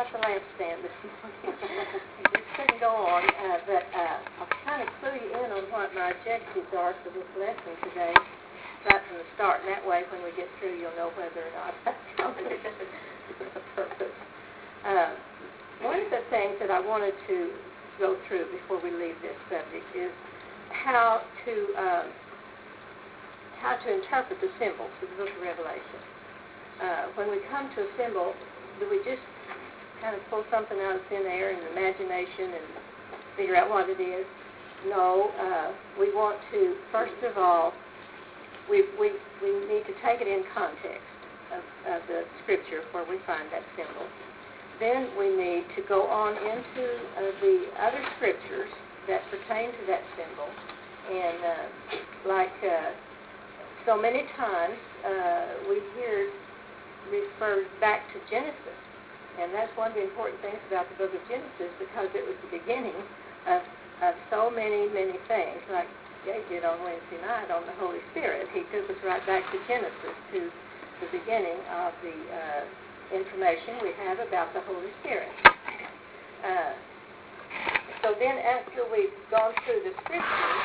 about the lampstand this morning. Just couldn't go on, but I'll kind of clue you in on what my objectives are for this lesson today, right from the start. And that way, when we get through, you'll know whether or not that's accomplished the purpose. One of the things that I wanted to go through before we leave this subject is how to interpret the symbols of the book of Revelation. When we come to a symbol, do we just kind of pull something out of thin air in imagination and figure out what it is? No, we want to, first of all, we need to take it in context of the scripture where we find that symbol. Then we need to go on into the other scriptures that pertain to that symbol. And so many times we hear referred back to Genesis. And that's one of the important things about the book of Genesis, because it was the beginning of so many, many things, like Jay did on Wednesday night on the Holy Spirit. He took us right back to Genesis, to the beginning of the information we have about the Holy Spirit. So then after we've gone through the scriptures,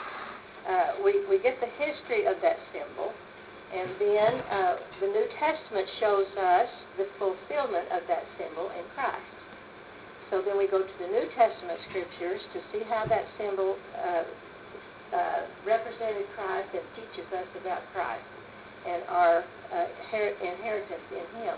we get the history of that symbol, and then the New Testament shows us the fulfillment of that symbol in Christ. So then we go to the New Testament scriptures to see how that symbol represented Christ and teaches us about Christ and our inheritance in Him.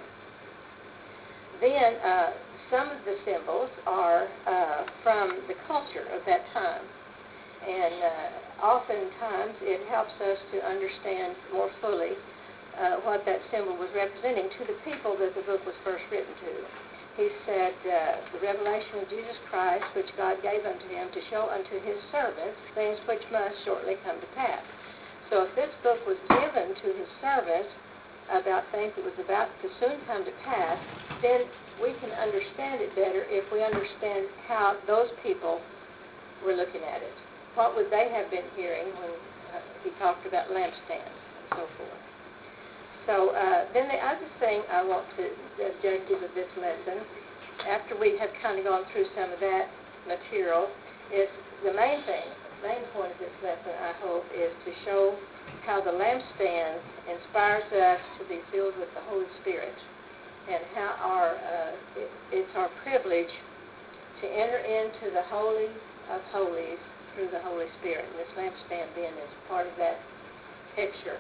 Then some of the symbols are from the culture of that time. And oftentimes it helps us to understand more fully what that symbol was representing to the people that the book was first written to. He said, the revelation of Jesus Christ, which God gave unto him to show unto his servants things which must shortly come to pass. So if this book was given to his servants about things that was about to soon come to pass, then we can understand it better if we understand how those people were looking at it. What would they have been hearing when he talked about lampstands and so forth? So then the other thing I want to, the objective of this lesson, after we have kind of gone through some of that material, is the main point of this lesson, I hope, is to show how the lampstand inspires us to be filled with the Holy Spirit, and how it's our privilege to enter into the Holy of Holies through the Holy Spirit. And this lampstand then is part of that picture.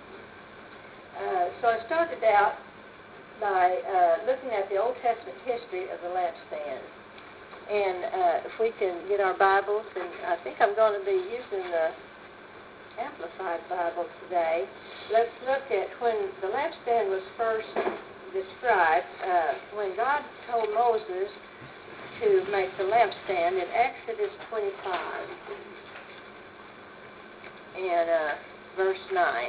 So I started out by looking at the Old Testament history of the lampstand. And if we can get our Bibles, and I think I'm going to be using the Amplified Bible today. Let's look at when the lampstand was first described, when God told Moses to make the lampstand in Exodus 25 and verse 9.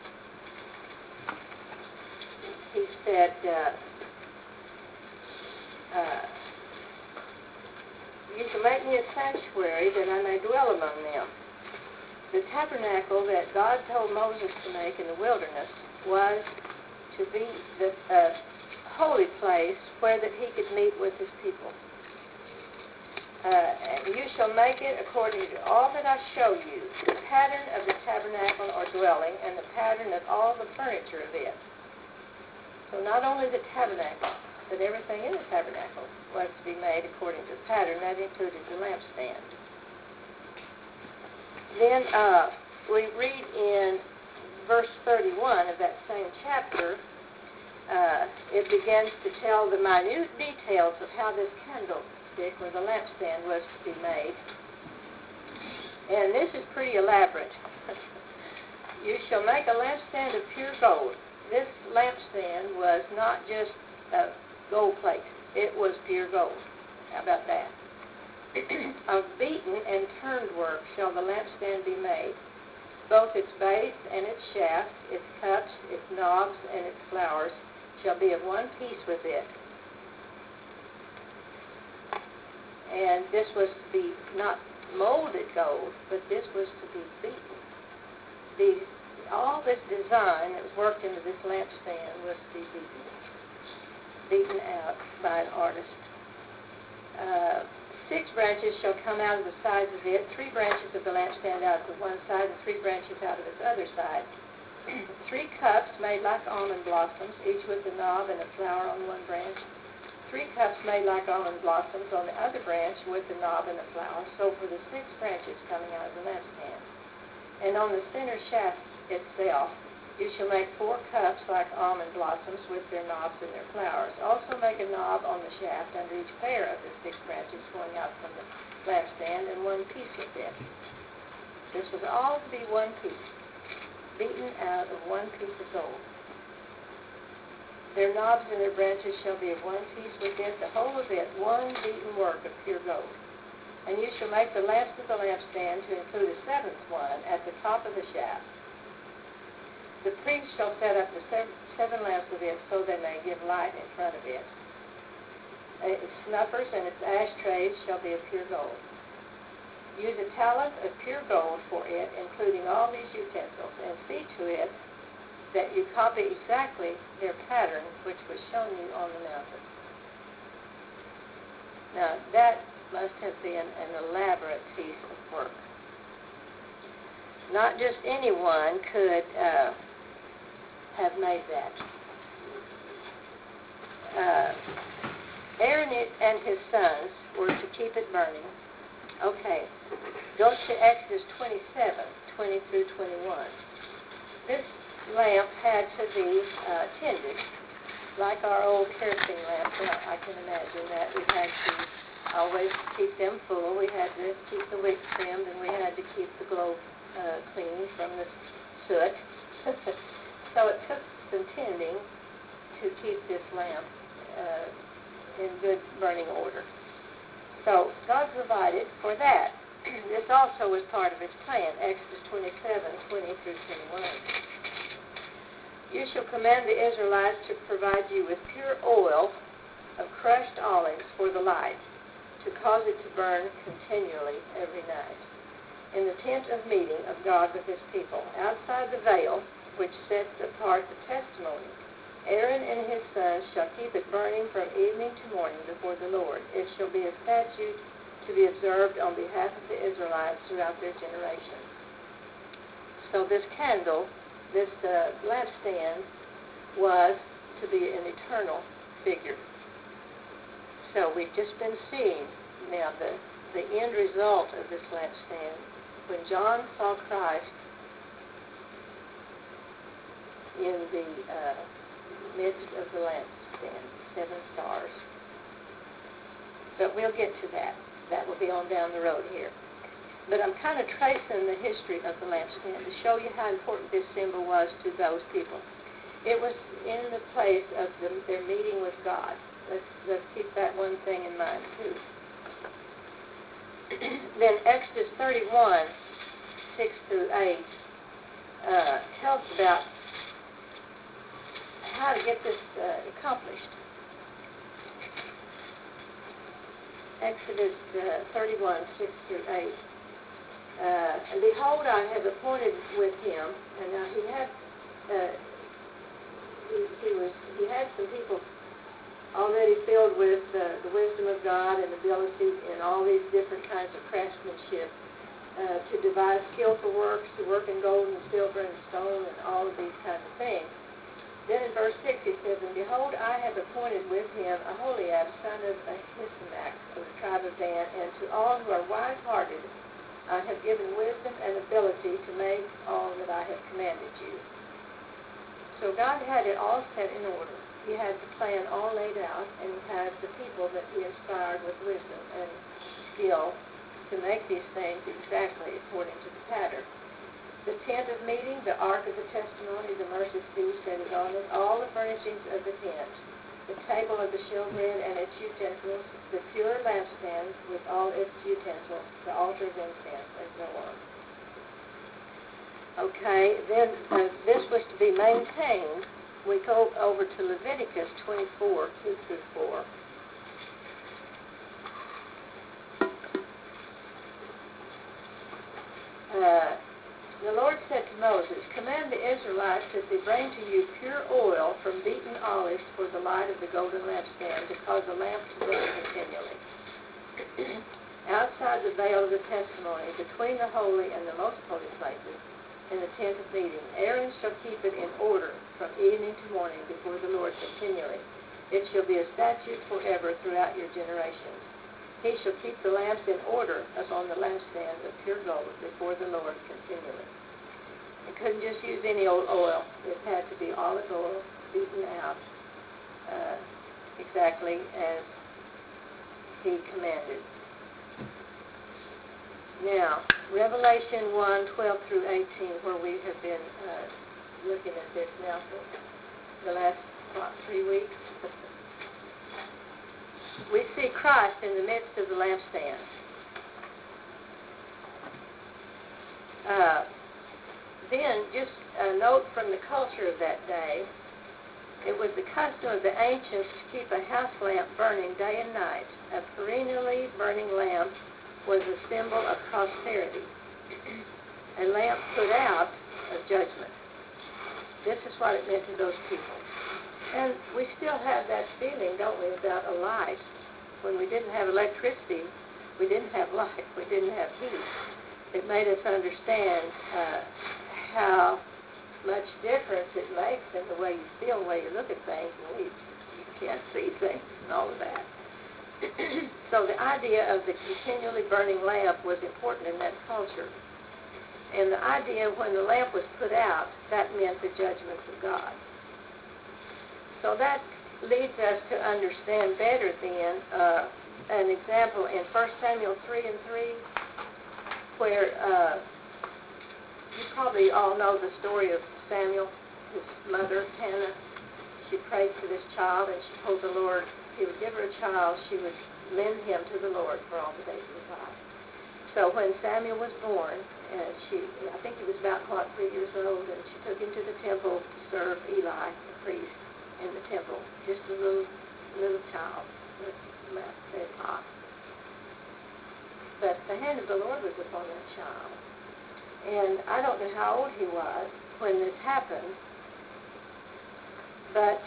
He said, you shall make me a sanctuary that I may dwell among them. The tabernacle that God told Moses to make in the wilderness was to be the holy place where that he could meet with his people. And you shall make it according to all that I show you, the pattern of the tabernacle or dwelling, and the pattern of all the furniture of it. So not only the tabernacle, but everything in the tabernacle was to be made according to the pattern. That included the lampstand. Then we read in verse 31 of that same chapter, it begins to tell the minute details of how this candlestick or the lampstand was to be made. And this is pretty elaborate. You shall make a lampstand of pure gold. This lampstand was not just gold plate. It was pure gold. How about that? Of beaten and turned work shall the lampstand be made. Both its base and its shaft, its cups, its knobs, and its flowers shall be of one piece with it. And this was to be not molded gold, but this was to be beaten. All this design that was worked into this lampstand was to be beaten. beaten out by an artist. 6 branches shall come out of the sides of it, 3 branches of the lampstand out of the one side, and 3 branches out of its other side. 3 cups made like almond blossoms, each with a knob and a flower on one branch. 3 cups made like almond blossoms on the other branch with a knob and a flower. So for the 6 branches coming out of the lampstand. And on the center shaft itself, you shall make 4 cups like almond blossoms with their knobs and their flowers. Also make a knob on the shaft under each pair of the 6 branches going out from the lampstand, and one piece with it. This was all to be one piece, beaten out of one piece of gold. Their knobs and their branches shall be of one piece with it, the whole of it one beaten work of pure gold. And you shall make the lamps of the lampstand to include a 7th one at the top of the shaft. The priest shall set up the 7 lamps of it so they may give light in front of it. Its snuffers and its ashtrays shall be of pure gold. Use a talent of pure gold for it, including all these utensils, and see to it that you copy exactly their pattern which was shown you on the mountain. Now, that must have been an elaborate piece of work. Not just anyone could have made that. Aaron and his sons were to keep it burning. Okay, go to Exodus 27, 20 through 21. This lamp had to be tended, like our old kerosene lamps. I can imagine that. We had to always keep them full. We had to keep the wick trimmed, and we had to keep the globe clean from the soot. So it took some tending to keep this lamp in good burning order. So God provided for that. This also was part of his plan, Exodus 27, 20 through 21. You shall command the Israelites to provide you with pure oil of crushed olives for the light, to cause it to burn continually every night. In the tent of meeting of God with his people, outside the veil, which sets apart the testimony, Aaron and his sons shall keep it burning from evening to morning before the Lord. It shall be a statute to be observed on behalf of the Israelites throughout their generations. So this candle, this lampstand, was to be an eternal figure. So we've just been seeing now the end result of this lampstand. When John saw Christ in the midst of the lampstand, 7 stars. But we'll get to that. That will be on down the road here. But I'm kind of tracing the history of the lampstand to show you how important this symbol was to those people. It was in the place of their meeting with God. Let's keep that one thing in mind, too. Then Exodus 31, 6 through 8, tells about how to get this accomplished. Exodus 31, 6 through 8. And behold, I have appointed with him, and now he had some people already filled with the wisdom of God and ability in all these different kinds of craftsmanship to devise skillful works, to work in gold and silver and stone and all of these kinds of things. Then in verse 6 he says, And behold, I have appointed with him Aholiab, son of Ahisamach, of the tribe of Dan, and to all who are wise-hearted I have given wisdom and ability to make all that I have commanded you. So God had it all set in order. He had the plan all laid out, and he had the people that he inspired with wisdom and skill to make these things exactly according to the pattern. The tent of meeting, the ark of the testimony, the mercy seat that is on it, all the furnishings of the tent, the table of the showbread and its utensils, the pure lampstand with all its utensils, the altar of incense, and so on. Okay, then this was to be maintained. We go over to Leviticus 24, 2 through 4. the Lord said to Moses, command the Israelites that they bring to you pure oil from beaten olives for the light of the golden lampstand, to cause the lamp to burn continually. Outside the veil of the testimony, between the holy and the most holy places, in the tent of meeting, Aaron shall keep it in order from evening to morning before the Lord continually. It shall be a statute forever throughout your generations. He shall keep the lamps in order upon the lampstand of pure gold before the Lord continually. He couldn't just use any old oil. It had to be olive oil, beaten out exactly as he commanded. Now, Revelation 1:12 through 18, where we have been looking at this now for the last 3 weeks. We see Christ in the midst of the lampstand. Then, just a note from the culture of that day, it was the custom of the ancients to keep a house lamp burning day and night. A perennially burning lamp was a symbol of prosperity. A lamp put out of judgment. This is what it meant to those people. And we still have that feeling, don't we, about a light. When we didn't have electricity, we didn't have light, we didn't have heat. It made us understand how much difference it makes in the way you feel, the way you look at things, and you can't see things and all of that. So the idea of the continually burning lamp was important in that culture. And the idea when the lamp was put out, that meant the judgments of God. So that leads us to understand better then an example in 1 Samuel 3:3, where you probably all know the story of Samuel, his mother, Hannah. She prayed for this child, and she told the Lord he would give her a child, she would lend him to the Lord for all the days of his life. So when Samuel was born, I think he was about, 3 years old, and she took him to the temple to serve Eli, the priest, in the temple, just a little child with mouth very hot. But the hand of the Lord was upon that child. And I don't know how old he was when this happened, but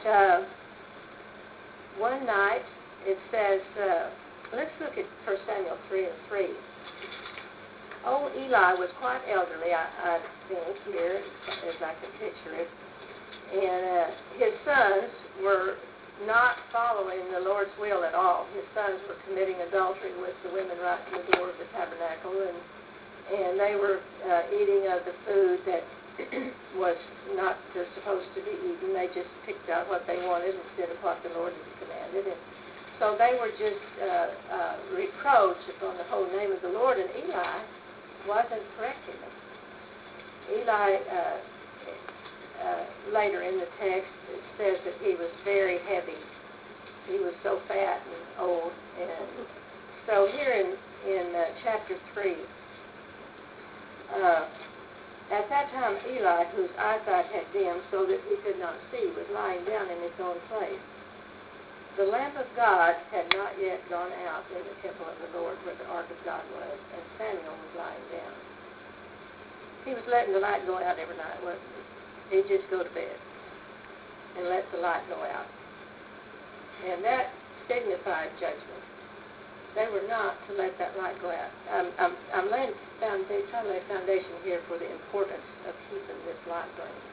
one night it says, let's look at 1 Samuel 3:3. Old Eli was quite elderly, I think, here, as I can picture it. And his sons were not following the Lord's will at all. His sons were committing adultery with the women right in the door of the tabernacle, and they were eating of the food that was not supposed to be eaten. They just picked out what they wanted instead of what the Lord had commanded. And so they were just reproached upon the whole name of the Lord, and Eli wasn't correcting them. Eli, later in the text, it says that he was very heavy. He was so fat and old. And so here in chapter 3, at that time Eli, whose eyesight had dimmed so that he could not see, was lying down in his own place. The lamp of God had not yet gone out in the temple of the Lord where the ark of God was, and Samuel was lying down. He was letting the light go out every night, wasn't he? He'd just go to bed and let the light go out. And that signified judgment. They were not to let that light go out. I'm trying to lay a foundation here for the importance of keeping this light burning.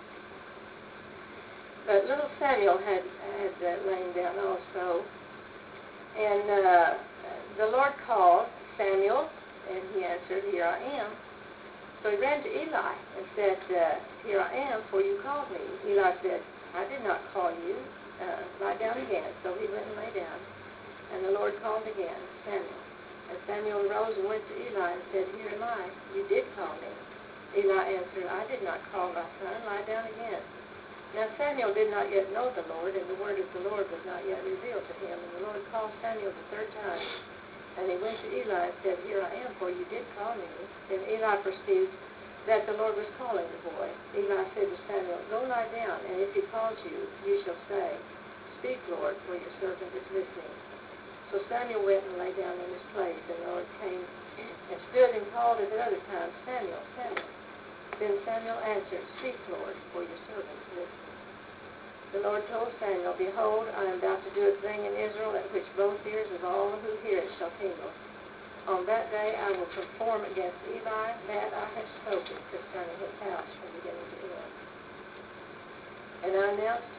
But little Samuel had lain down also, and the Lord called Samuel, and he answered, "Here I am." So he ran to Eli and said, "Here I am, for you called me." Eli said, "I did not call you. Lie down again." So he went and lay down, and the Lord called again, Samuel. And Samuel arose and went to Eli and said, "Here am I. You did call me." Eli answered, "I did not call my son. Lie down again." Now Samuel did not yet know the Lord, and the word of the Lord was not yet revealed to him. And the Lord called Samuel the third time. And he went to Eli and said, "Here I am, for you did call me." Then Eli perceived that the Lord was calling the boy. Eli said to Samuel, "Go lie down, and if he calls you, you shall say, 'Speak, Lord, for your servant is listening.'" So Samuel went and lay down in his place, and the Lord came and stood and called at another time, "Samuel, Samuel." Then Samuel answered, Speak, Lord, for your servant listens. The Lord told Samuel, Behold, I am about to do a thing in Israel at which both ears of all who hear it shall tingle. On that day I will perform against Eli that I have spoken concerning his house from beginning to end. And I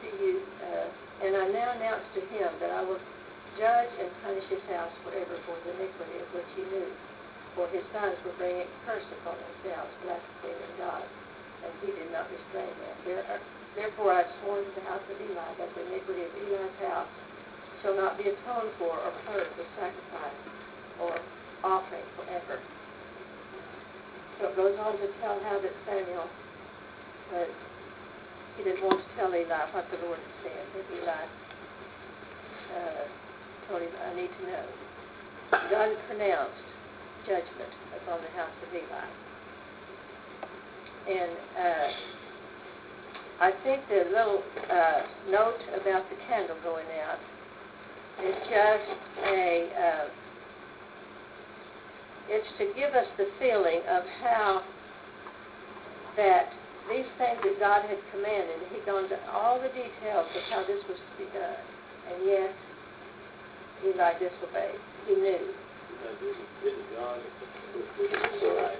now announce to him that I will judge and punish his house forever for the iniquity of which he knew. For his sons were bringing curse upon themselves, blaspheming God, and he did not restrain them. Therefore I have sworn to the house of Eli that the iniquity of Eli's house shall not be atoned for or heard with sacrifice or offering forever. So it goes on to tell how that Samuel, he didn't want to tell Eli what the Lord had said, but Eli told him, I need to know. God had pronounced judgment upon the house of Eli. And I think the little note about the candle going out is just it's to give us the feeling of how that these things that God had commanded, he'd gone into all the details of how this was to be done. And yet, Eli disobeyed. He knew. Didn't God decide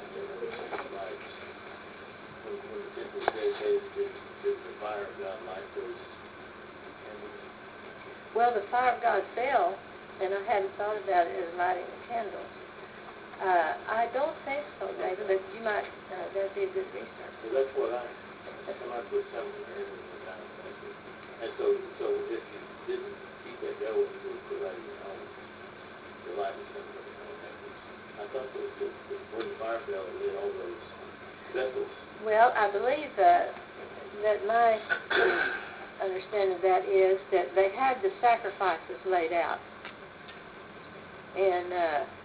when the temple was dedicated, did the fire of God light those candles? Well, the fire of God fell, and I hadn't thought about it as lighting the candles. I don't think so, David, but you might, that'd be a good research. So that's what I put something there and so if you didn't keep that going, you would put out your own, the light was something. I thought that when the fire fell, it lit all those vessels. Well, I believe that my understanding of that is that they had the sacrifices laid out. And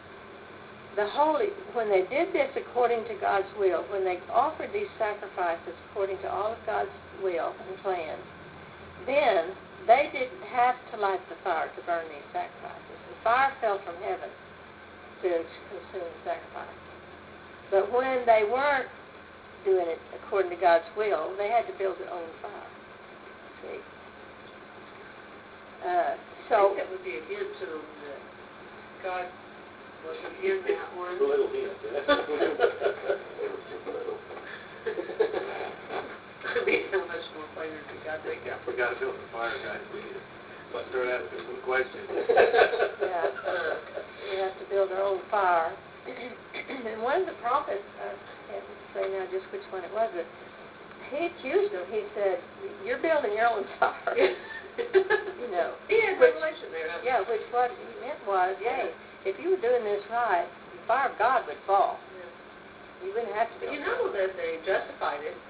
when they did this according to God's will, when they offered these sacrifices according to all of God's will and plans, then they didn't have to light the fire to burn these sacrifices. The fire fell from heaven to consume the sacrifice. But when they weren't doing it according to God's will, they had to build their own fire. See? I think that would be a hint to them that God wasn't in that one. A little hint. I mean, how much more fire did God make I up? forgot to build the fire, guys. Let's start asking some questions. Yeah, we have to build our own fire. And one of the prophets, I can't say now just which one it was, but he accused them. He said, you're building your own fire. You know. He had revelation there. Yeah, which what he meant was, hey, if you were doing this right, the fire of God would fall. Yeah. You wouldn't have to build You know that they justified it.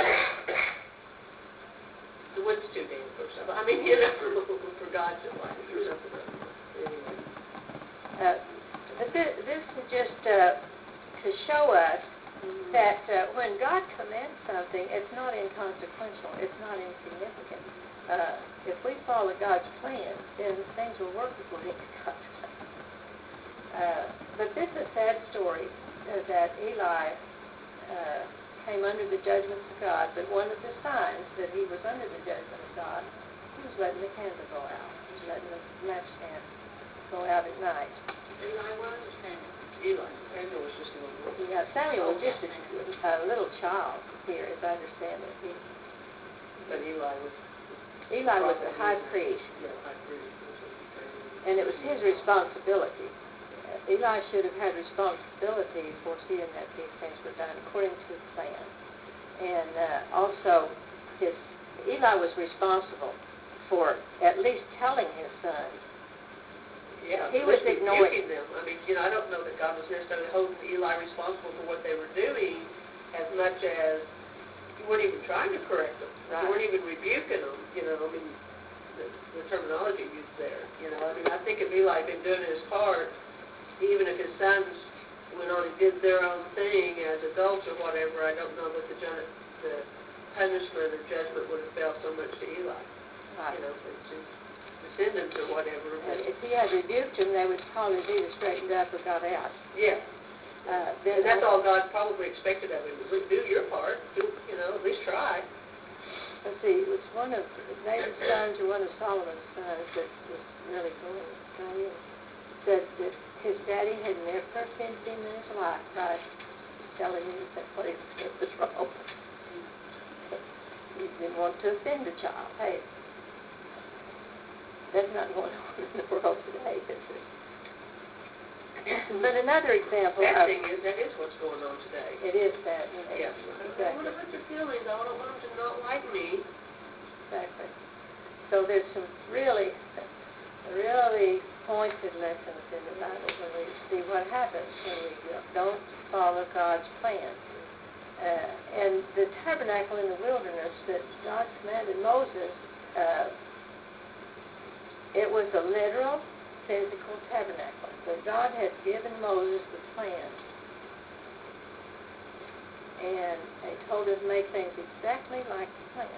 The wood's too damn or something. I mean, you know, for God to light it or something. Anyway. But this is just to show us that when God commands something, it's not inconsequential. It's not insignificant. If we follow God's plan, then things will work according to God's plan. But this is a sad story that Eli came under the judgments of God, but one of the signs that he was under the judgment of God, he was letting the candle go out. He was letting the lampstand go out at night. Eli was? Eli. Samuel was just a little boy. Yeah, Samuel was just a little child here, as I understand it. But Eli was the high priest. Yeah, high priest. And it was his responsibility. Eli should have had responsibility for seeing that these things were done according to his plan. And also, Eli was responsible for at least telling his sons. Yeah, he was ignoring them. I mean, I don't know that God was necessarily holding Eli responsible for what they were doing as much as he wasn't even trying to correct them. Right. He weren't even rebuking them, I mean, the terminology used there, I mean, I think if Eli had been doing his part, even if his sons went on and did their own thing as adults or whatever, I don't know that the punishment or judgment would have fell so much to Eli. Right. For his descendants or whatever. And if he had rebuked them, they would probably be either straightened up or got out. Yeah. then And that's all God probably expected of him, was do your part, at least try. Let's see, it was one of David's sons or one of Solomon's sons that was really going in. Said that his daddy had never offended him in his life by telling him that what he was wrong. He didn't want to offend the child. Hey, that's not going on in the world today, is it? But another example That of... thing is, that is what's going on today. It is that. Yeah. I don't Exactly. want to hurt your feelings. I don't want them to not like me. Exactly. So there's some really pointed lessons in the Bible when we see what happens when we don't follow God's plan. And the tabernacle in the wilderness that God commanded Moses, it was a literal, physical tabernacle. But God had given Moses the plan. And he told him to make things exactly like the plan.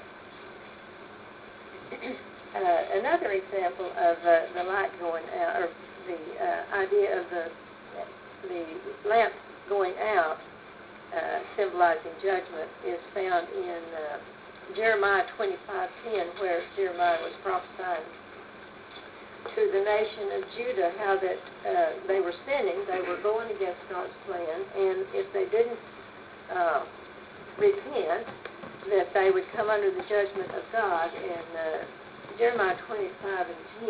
Another example of the light going out, or the idea of the lamp going out, symbolizing judgment, is found in Jeremiah 25:10, where Jeremiah was prophesying to the nation of Judah how that they were sinning, they were going against God's plan, and if they didn't repent, that they would come under the judgment of God. And Jeremiah 25:10,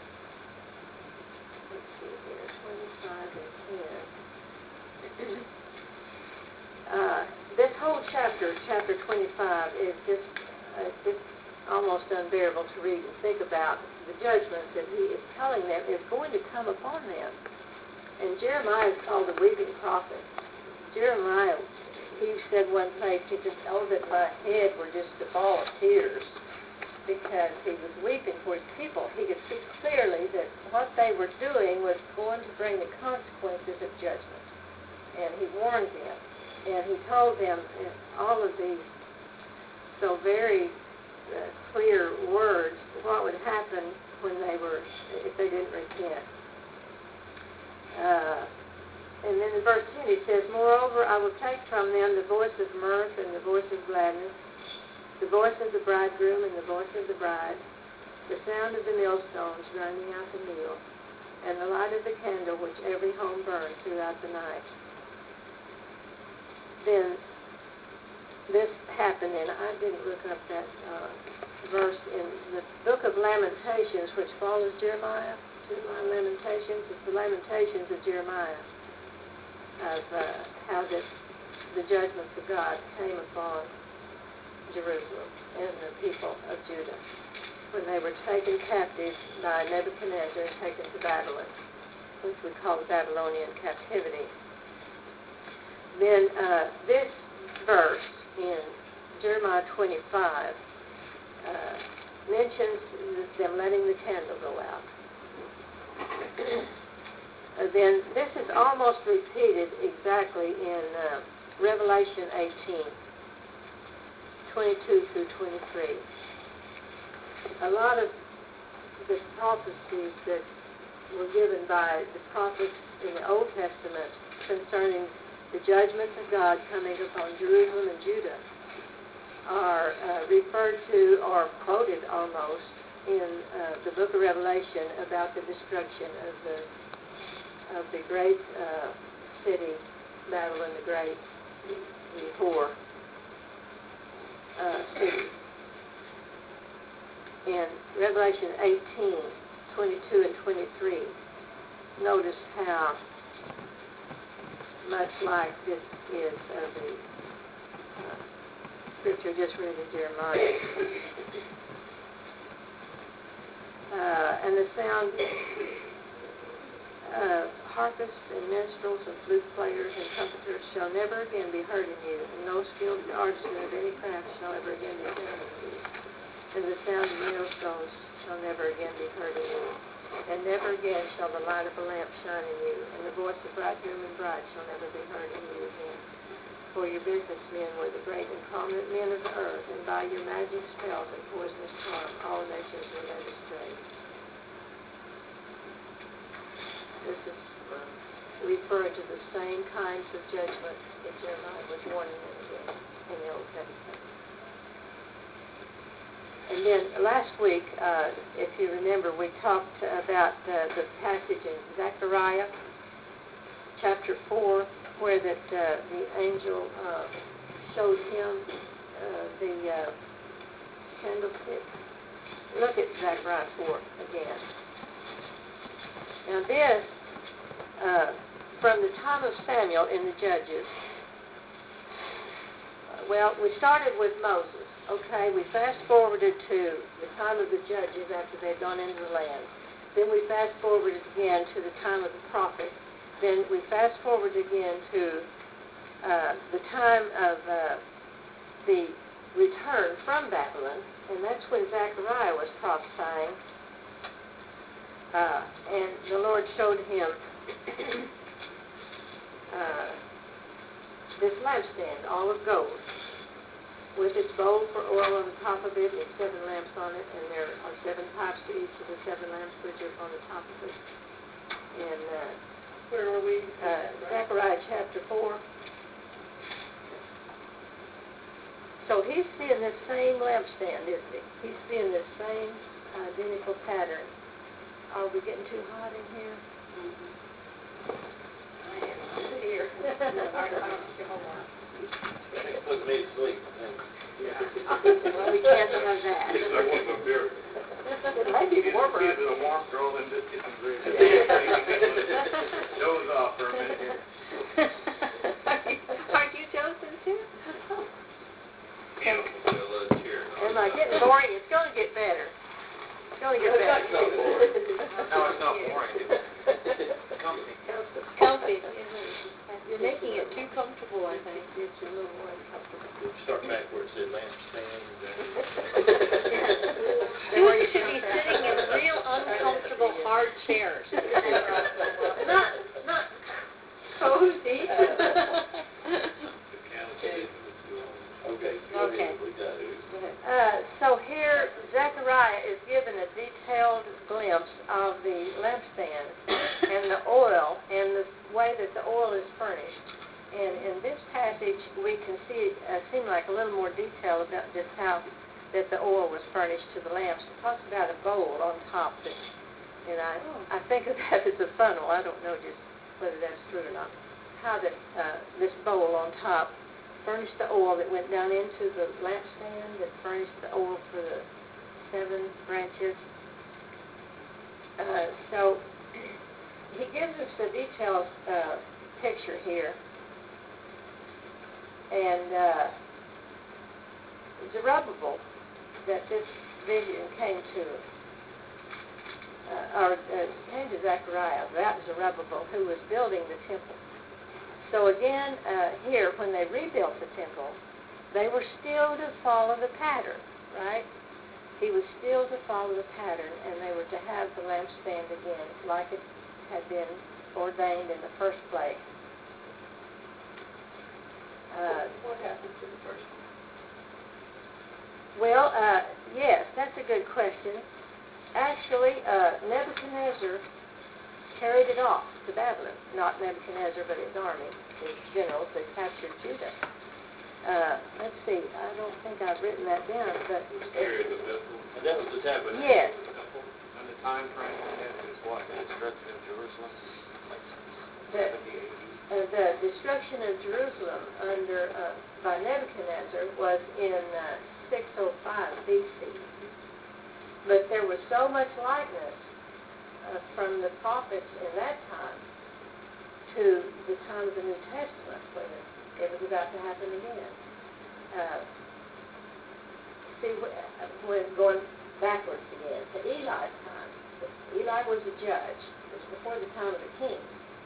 let's see here, 25:10. This whole chapter 25, is just almost unbearable to read and think about the judgment that he is telling them is going to come upon them. And Jeremiah is called the weeping prophet. Jeremiah, he said one place, he just, that my head were just a ball of tears because he was weeping for his people. He could see clearly that what they were doing was going to bring the consequences of judgment. And he warned them. And he told them in all of these so very clear words what would happen when if they didn't repent. And then in verse 10 he says, "Moreover, I will take from them the voice of mirth and the voice of gladness, the voice of the bridegroom and the voice of the bride, the sound of the millstones grinding out the meal, and the light of the candle which every home burns throughout the night." Then this happened, and I didn't look up that verse in the book of Lamentations, which follows Jeremiah. Lamentations, it's the Lamentations of Jeremiah, of how the judgments of God came upon Jerusalem and the people of Judah when they were taken captive by Nebuchadnezzar and taken to Babylon, which we call the Babylonian captivity. Then this verse in Jeremiah 25 mentions them letting the candle go out. Then this is almost repeated exactly in Revelation 18, 22 through 23. A lot of the prophecies that were given by the prophets in the Old Testament concerning the judgments of God coming upon Jerusalem and Judah are referred to or quoted almost in the book of Revelation about the destruction of the great city, Babylon the Great, the whore city. In Revelation 18, 22 and 23, notice how much like this is of the scripture just read in Jeremiah. And the sound of harpists and minstrels and flute players and trumpeters shall never again be heard in you, and no skilled artisan of any craft shall ever again be found in you. And the sound of millstones shall never again be heard in you. And never again shall the light of a lamp shine in you, and the voice of bridegroom and bride shall never be heard in you again. For your businessmen were the great and prominent men of the earth, and by your magic spells and poisonous charm all nations were led astray. This is referring to the same kinds of judgment that Jeremiah was warning them against in the Old Testament. And then last week, if you remember, we talked about the passage in Zechariah chapter 4, where that the angel showed him the candlestick. Look at Zechariah 4 again. Now this, from the time of Samuel in the Judges, well, we started with Moses. Okay, we fast-forwarded to the time of the Judges after they'd gone into the land. Then we fast-forwarded again to the time of the prophets. Then we fast-forwarded again to the time of the return from Babylon, and that's when Zechariah was prophesying. And the Lord showed him this lampstand, all of gold, with its bowl for oil on the top of it, and 7 lamps on it, and there are 7 pipes to each of the 7 lamps which are on the top of it. And Where are we? Zechariah chapter 4. So he's seeing this same lampstand, isn't he? He's seeing this same identical pattern. Are we getting too hot in here? Here. Put me to sleep. Well, we can't have that. It's like one of beer. It might be warmer. Get a warm girl and just get some great. Doze off for a minute here. Are you Joseph too? Am I getting boring? It's going to get better. It's going to get better. No, it's not boring. It's comfy. Comfy. You're making it too comfortable, I think. It's a little more uncomfortable. Start back where it said lampstand. You should be sitting in real uncomfortable hard chairs. Not cozy. Okay. We got it. So here, Zechariah is given a detailed glimpse of the lampstand and the oil and the way that the oil is furnished. And in this passage, we can see seem like a little more detail about just how that the oil was furnished to the lamps. It talks about a bowl on top, and I think of that as a funnel. I don't know just whether that's true or not. How that this bowl on top furnished the oil that went down into the lampstand, that furnished the oil for the 7 branches. So he gives us a detailed picture here. And Zerubbabel, that this vision came to Zechariah, that Zerubbabel, who was building the temple. So again, here, when they rebuilt the temple, they were still to follow the pattern, right? He was still to follow the pattern, and they were to have the lampstand again, like it had been ordained in the first place. What happened to the first one? Well, yes, that's a good question. Actually, Nebuchadnezzar carried it off to Babylon. Not Nebuchadnezzar, but his army, his generals. They captured Judah. Let's see. I don't think I've written that down, but And that was the tabernacle. yes. And the time frame is what? The destruction of Jerusalem? Like The- 70 AD? The destruction of Jerusalem under by Nebuchadnezzar was in 605 B.C. But there was so much likeness from the prophets in that time to the time of the New Testament when it was about to happen again. When going backwards again to Eli's time. Eli was a judge. It was before the time of the king.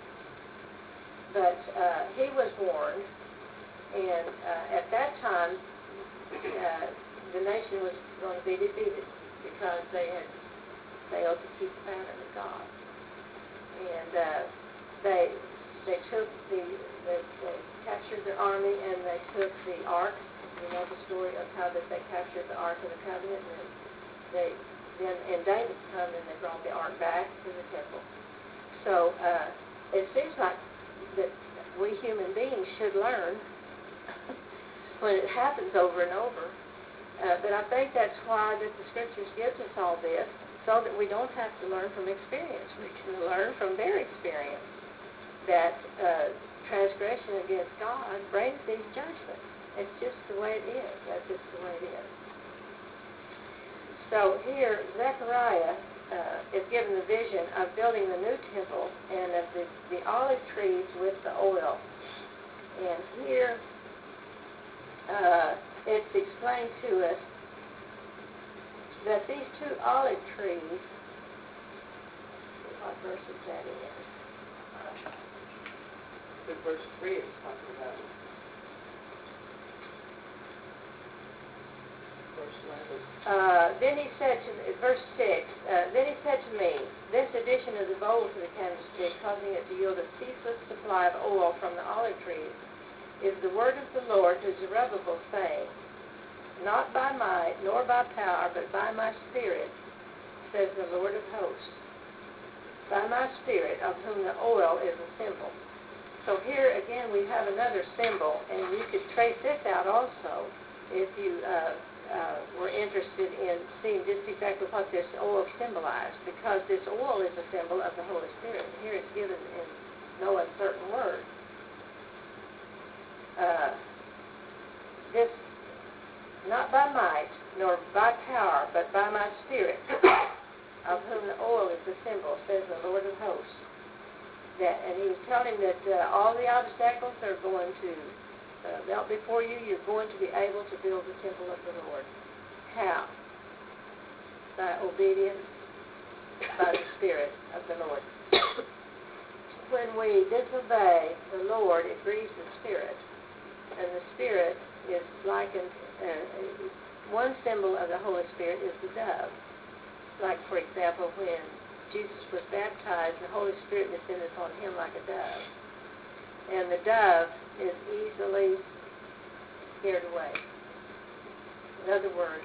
But he was warned, and at that time, the nation was going to be defeated because they had failed to keep the pattern of God. And they took they captured the army, and they took the ark. You know the story of how that they captured the Ark of the Covenant, and David come and they brought the ark back to the temple. So it seems like that we human beings should learn when it happens over and over. But I think that's why that the Scriptures gives us all this, so that we don't have to learn from experience. We can learn from their experience that transgression against God brings these judgments. It's just the way it is. That's just the way it is. So here, Zechariah is given the vision of building the new temple and of the olive trees with the oil. And here it's explained to us that these two olive trees, what verse is that in? In verse 3 it's talking about. Verse 11. Then he said to verse 6, then he said to me, this addition of the bowl to the candlestick, causing it to yield a ceaseless supply of oil from the olive trees, is the word of the Lord to Zerubbabel, saying, not by might nor by power, but by my Spirit, says the Lord of hosts. By my Spirit, of whom the oil is a symbol. So here again we have another symbol, and you could trace this out also if you were interested in seeing just exactly what this oil symbolized, because this oil is a symbol of the Holy Spirit. Here it's given in no uncertain word. This, not by might nor by power, but by my Spirit, of whom the oil is the symbol, says the Lord of hosts. And he was telling him that all the obstacles are going to melt before you. You're going to be able to build the temple of the Lord. How? By obedience, by the Spirit of the Lord. When we disobey the Lord, it grieves the Spirit. And the Spirit is likened, one symbol of the Holy Spirit is the dove. Like, for example, when Jesus was baptized, the Holy Spirit descended upon him like a dove. And the dove is easily scared away. In other words,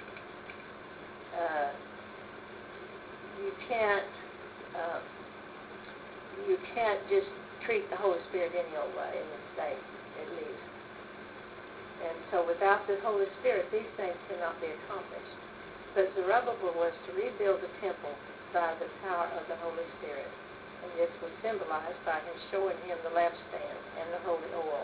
you can't just treat the Holy Spirit any old way in this state, at least. And so without the Holy Spirit, these things cannot be accomplished. But Zerubbabel was to rebuild the temple by the power of the Holy Spirit. And this was symbolized by him showing him the lampstand and the holy oil.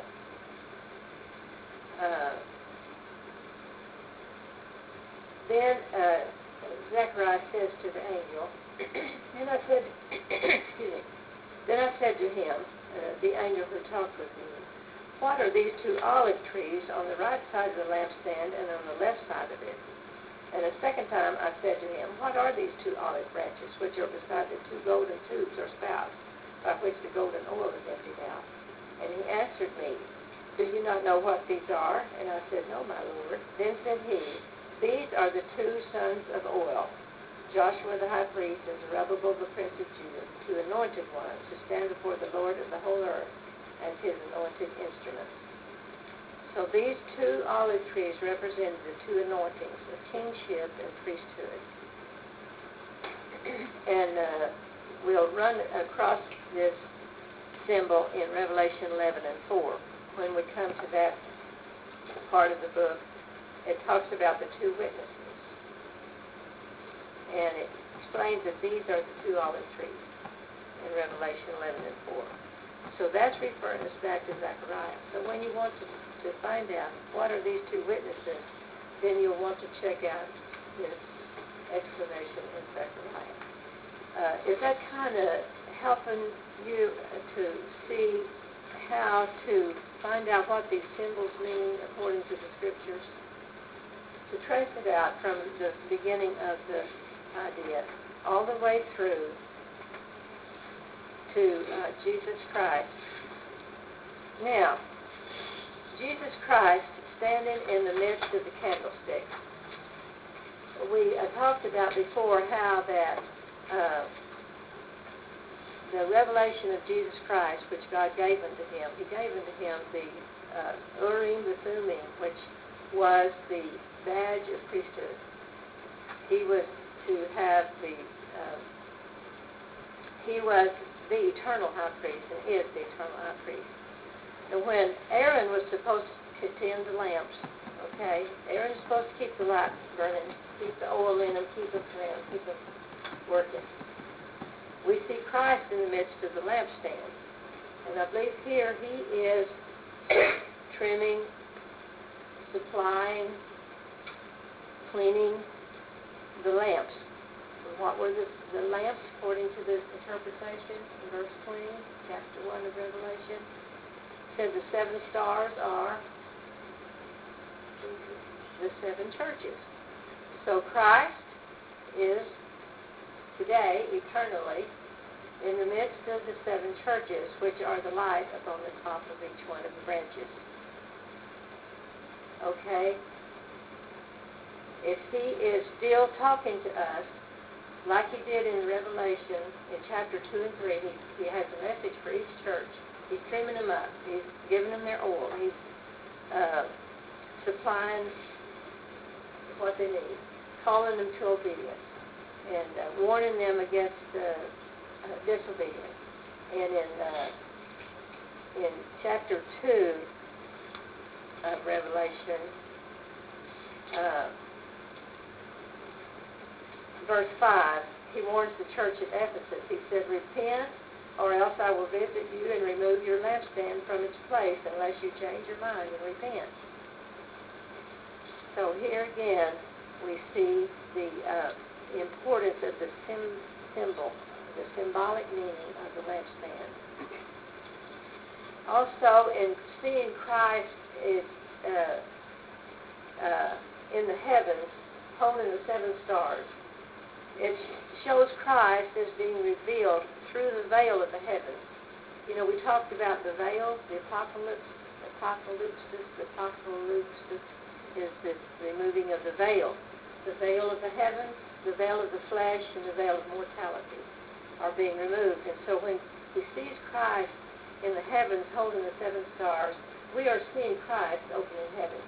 Then Zechariah says to the angel, then I said, excuse me, then I said to him, the angel who talked with me, what are these two olive trees on the right side of the lampstand and on the left side of it? And a second time I said to him, what are these two olive branches which are beside the two golden tubes or spouts by which the golden oil is emptied out? And he answered me, do you not know what these are? And I said, no, my Lord. Then said he, these are the two sons of oil, Joshua the high priest and Zerubbabel the prince of Judah, two anointed ones who stand before the Lord of the whole earth as his anointed instruments. So these two olive trees represented the two anointings of kingship and priesthood. And we'll run across this symbol in Revelation 11 and 4. When we come to that part of the book, it talks about the two witnesses. And it explains that these are the two olive trees in Revelation 11 and 4. So that's referring us back to Zechariah. So when you want to find out what are these two witnesses, then you'll want to check out this explanation in Zechariah. Is that kind of helping you to see how to find out what these symbols mean according to the Scriptures? To trace it out from the beginning of the idea all the way through to Jesus Christ. Now, Jesus Christ standing in the midst of the candlestick. We talked about before how that the revelation of Jesus Christ, which God gave unto him, he gave unto him the Urim the Thummim, which was the badge of priesthood. He was to have he was the eternal high priest and is the eternal high priest. And when Aaron was supposed to tend the lamps, okay, Aaron is supposed to keep the light burning, keep the oil in them, keep them trimmed, keep them working. We see Christ in the midst of the lampstand. And I believe here he is trimming, supplying, cleaning the lamps. And what were the lamps according to this interpretation in verse 20, chapter 1 of Revelation? It said the 7 stars are the 7 churches. So Christ is today, eternally, in the midst of the 7 churches, which are the light upon the top of each one of the branches. Okay? If he is still talking to us, like he did in Revelation, in chapter 2 and 3, he has a message for each church. He's trimming them up. He's giving them their oil. He's supplying what they need, calling them to obedience, and warning them against disobedience. And in chapter 2 of Revelation, verse 5, he warns the church at Ephesus. He said, "Repent, or else I will visit you and remove your lampstand from its place unless you change your mind and repent." So here again, we see the importance of the symbol, the symbolic meaning of the lampstand. Also, in seeing Christ is in the heavens, holding the 7 stars, it shows Christ as being revealed through the veil of the heavens. You know, we talked about the veil, the apocalypse is the removing of the veil. The veil of the heavens, the veil of the flesh, and the veil of mortality are being removed. And so when he sees Christ in the heavens holding the 7 stars, we are seeing Christ opening heaven.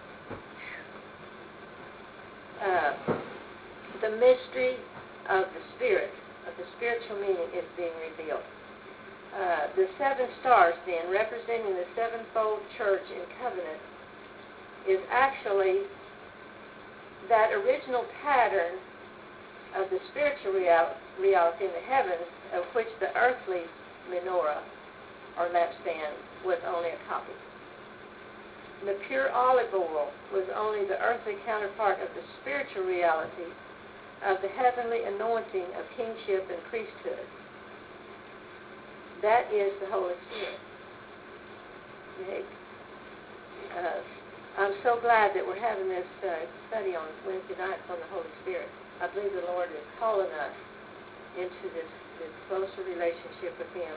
The mystery of the Spirit, of the spiritual meaning, is being revealed. The 7 stars, then, representing the 7-fold church in covenant, is actually that original pattern of the spiritual reality in the heavens, of which the earthly menorah or lampstand was only a copy. The pure olive oil was only the earthly counterpart of the spiritual reality of the heavenly anointing of kingship and priesthood. That is the Holy Spirit. Okay. I'm so glad that we're having this study on Wednesday nights on the Holy Spirit. I believe the Lord is calling us into this closer relationship with Him.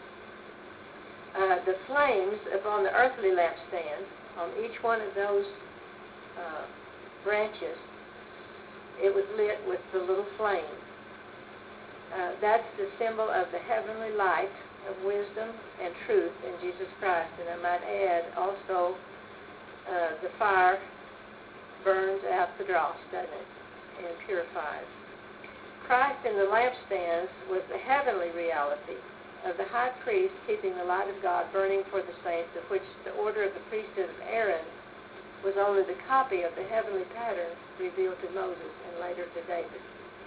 The flames upon the earthly lampstand, on each one of those branches, it was lit with the little flame. That's the symbol of the heavenly light of wisdom and truth in Jesus Christ. And I might add also, the fire burns out the dross, doesn't it, and purifies. Christ in the lampstands was the heavenly reality of the high priest keeping the light of God burning for the saints, of which the order of the priesthood of Aaron was only the copy of the heavenly pattern revealed to Moses and later to David.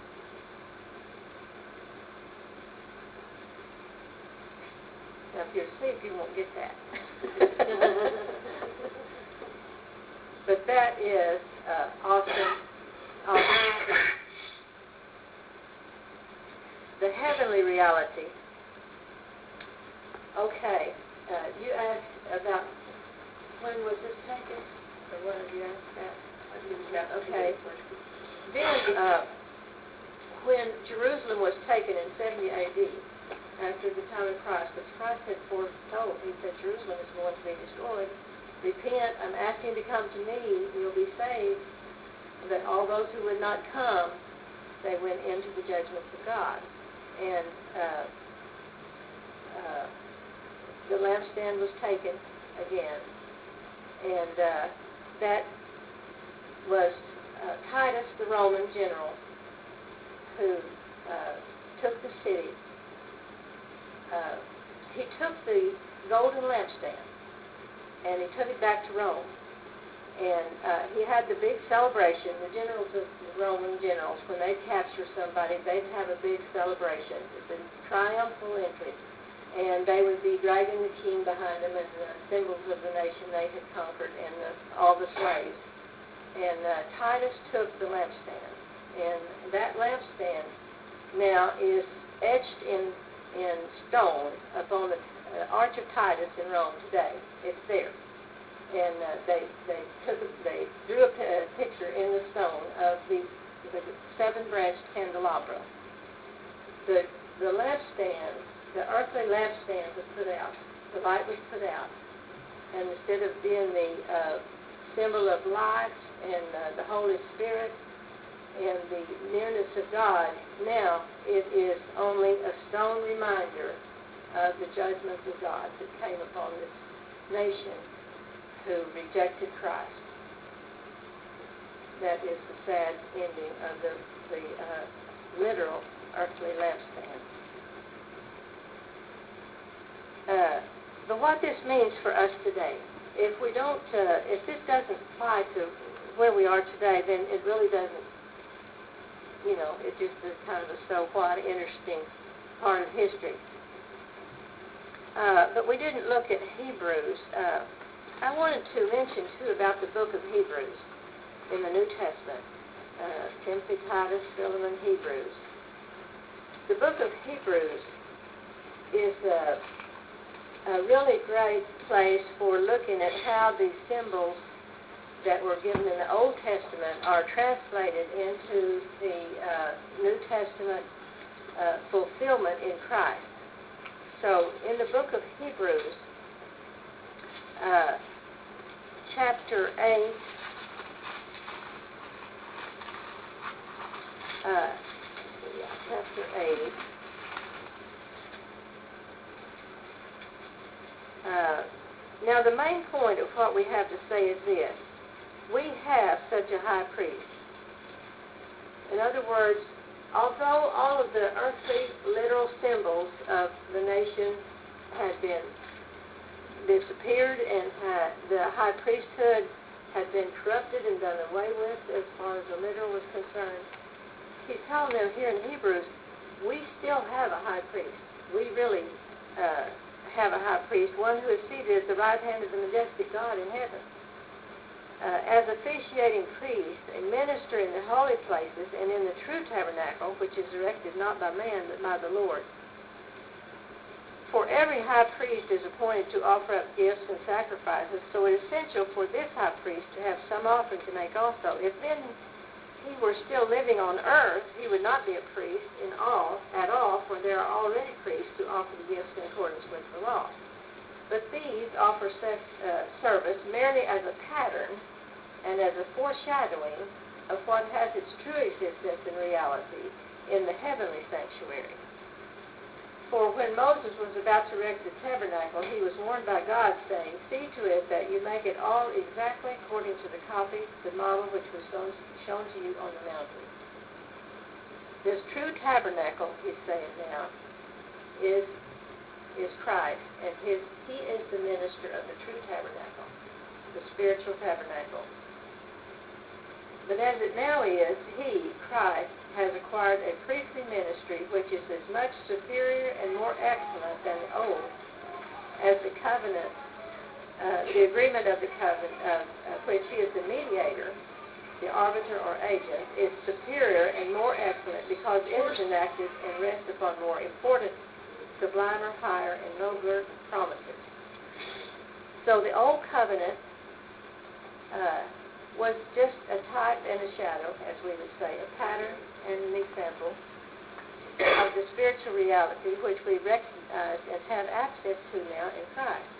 Now, if you're asleep, you won't get that. But that is awesome. The heavenly reality. Okay, you asked about when was this taken, or what have you asked that? Okay. Then, when Jerusalem was taken in 70 A.D., after the time of Christ, because Christ had foretold, he said, Jerusalem is going to be destroyed. Repent, I'm asking you to come to me, you'll be saved. But all those who would not come, they went into the judgments of God. And the lampstand was taken again. And that was Titus, the Roman general, who took the city he took the golden lampstand and he took it back to Rome. And he had the big celebration. The generals of the Roman generals, when they'd capture somebody, they'd have a big celebration. It's a triumphal entry. And they would be dragging the king behind them and the symbols of the nation they had conquered and all the slaves. And Titus took the lampstand. And that lampstand now is etched in stone upon the Arch of Titus in Rome today. It's there. And they drew a picture in the stone of the seven-branched candelabra. The lampstand, the earthly lampstand was put out. The light was put out. And instead of being the symbol of light and the Holy Spirit and the nearness of God, now it is only a stone reminder of the judgments of God that came upon this nation who rejected Christ. That is the sad ending of the literal earthly lampstand. But what this means for us today, if this doesn't apply to where we are today, then it really doesn't, it just is kind of a so what interesting part of history. But we didn't look at Hebrews. I wanted to mention, too, about the book of Hebrews in the New Testament. Timothy, Titus, Philemon, Hebrews. The book of Hebrews is a really great place for looking at how these symbols that were given in the Old Testament are translated into the New Testament fulfillment in Christ. So, in the book of Hebrews, chapter 8, chapter 8, now the main point of what we have to say is this: we have such a high priest. In other words, although all of the earthly literal symbols of the nation had been disappeared and the high priesthood had been corrupted and done away with as far as the literal was concerned, he's telling them here in Hebrews, we still have a high priest. We really have a high priest, one who is seated at the right hand of the majestic God in heaven. As officiating priest, a minister in the holy places and in the true tabernacle, which is erected not by man but by the Lord. For every high priest is appointed to offer up gifts and sacrifices, so it is essential for this high priest to have some offering to make also. If then he were still living on earth, he would not be a priest at all, for there are already priests who offer the gifts in accordance with the law. But these offer service merely as a pattern and as a foreshadowing of what has its true existence and reality in the heavenly sanctuary. For when Moses was about to erect the tabernacle, he was warned by God, saying, "See to it that you make it all exactly according to the copy, the model which was shown to you on the mountain." This true tabernacle, he's saying now, is Christ, and he is the minister of the true tabernacle, the spiritual tabernacle. But as it now is, he, Christ, has acquired a priestly ministry which is as much superior and more excellent than the old, as the covenant, the agreement of the covenant, of which he is the mediator, the arbiter or agent, is superior and more excellent because it is enacted and rests upon more important, sublimer, higher, and nobler promises. So the old covenant was just a type and a shadow, as we would say, a pattern and an example of the spiritual reality which we recognize and have access to now in Christ.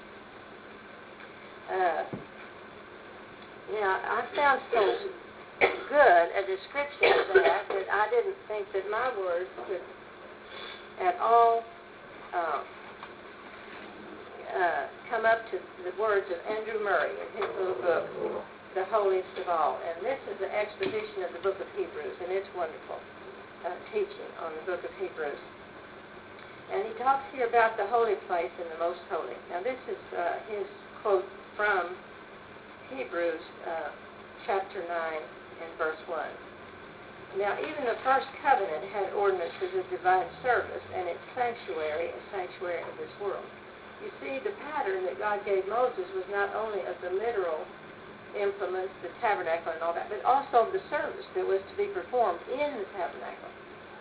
Now, I found so good a description of that I didn't think that my words could at all come up to the words of Andrew Murray in his little book, The Holiest of All. And this is an exposition of the book of Hebrews, and it's wonderful teaching on the book of Hebrews. And he talks here about the holy place and the most holy. Now this is his quote from Hebrews chapter 9 and verse 1. Now even the first covenant had ordinances of divine service and its sanctuary, a sanctuary of this world. You see, the pattern that God gave Moses was not only of the literal implements, the tabernacle and all that, but also the service that was to be performed in the tabernacle.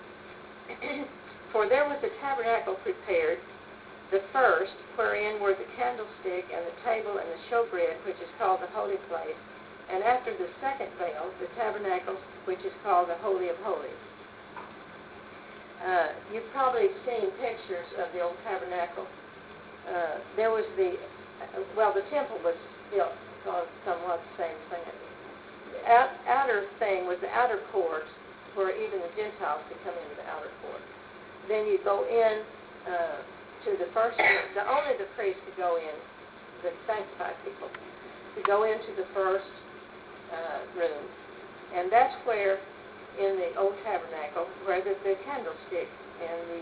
For there was a tabernacle prepared, the first, wherein were the candlestick and the table and the showbread, which is called the holy place, and after the second veil, the tabernacle, which is called the Holy of Holies. You've probably seen pictures of the old tabernacle. There was the temple was built somewhat the same thing. The outer thing was the outer court, where even the Gentiles could come into the outer court. Then you go in to the first room. Only the priest could go in, the sanctified people, to go into the first room. And that's where, in the old tabernacle, where the candlestick and the